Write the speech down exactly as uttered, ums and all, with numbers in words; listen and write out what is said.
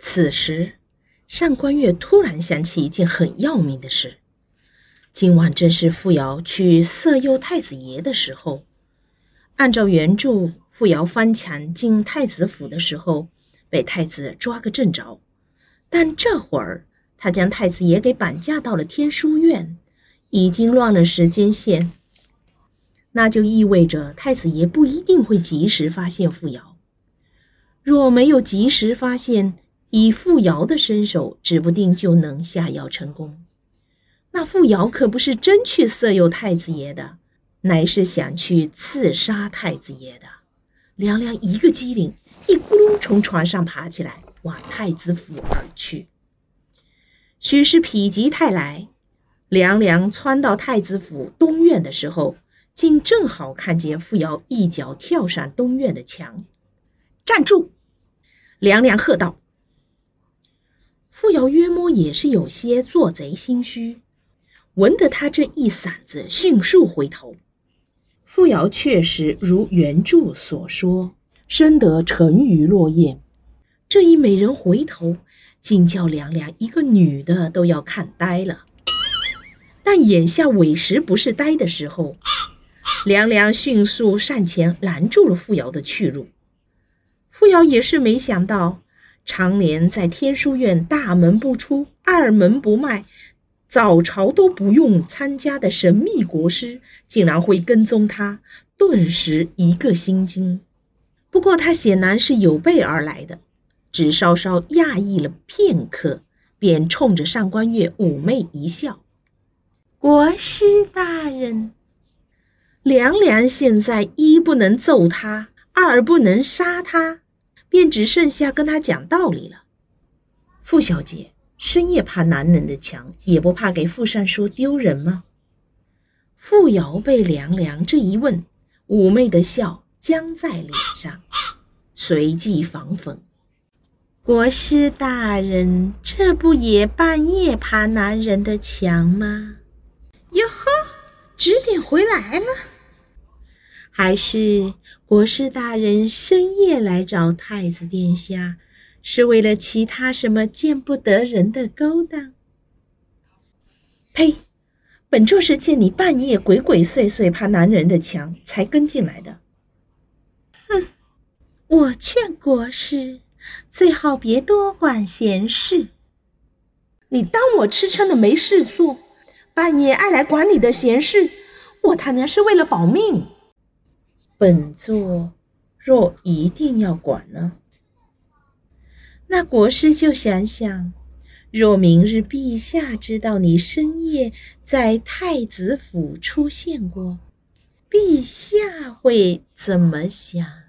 此时，上官月突然想起一件很要命的事。今晚正是傅瑶去色诱太子爷的时候，按照原著，傅瑶翻墙进太子府的时候，被太子抓个正着。但这会儿，他将太子爷给绑架到了天书院，已经乱了时间线。那就意味着太子爷不一定会及时发现傅瑶。若没有及时发现，以傅瑶的身手，指不定就能下药成功。那傅瑶可不是真去色诱太子爷的，乃是想去刺杀太子爷的。凉凉一个机灵，一咕噜从床上爬起来，往太子府而去。许是否极泰来，凉凉窜到太子府东院的时候，竟正好看见傅瑶一脚跳上东院的墙。站住！凉凉喝道。傅瑶约摸也是有些做贼心虚，闻得他这一嗓子，迅速回头。傅瑶确实如原著所说，深得沉鱼落雁。这一美人回头，竟叫凉凉一个女的都要看呆了。但眼下委实不是呆的时候，凉凉迅速上前拦住了傅瑶的去路。傅瑶也是没想到，常年在天书院大门不出，二门不迈，早朝都不用参加的神秘国师，竟然会跟踪他，顿时一个心惊。不过他显然是有备而来的，只稍稍讶异了片刻，便冲着上官月妩媚一笑。国师大人。凉凉现在一不能揍他，二不能杀他，便只剩下跟他讲道理了。傅小姐，深夜爬男人的墙，也不怕给傅尚书丢人吗？傅瑶被凉凉这一问，妩媚的笑僵在脸上，随即反讽：国师大人，这不也半夜爬男人的墙吗？哟呵，指点回来了。还是国师大人深夜来找太子殿下，是为了其他什么见不得人的勾当？呸！本就是见你半夜鬼鬼祟祟爬男人的墙，才跟进来的。哼，我劝国师最好别多管闲事。你当我吃撑了没事做，半夜爱来管你的闲事，我他娘是为了保命。本座若一定要管呢？那国师就想想，若明日陛下知道你深夜在太子府出现过，陛下会怎么想？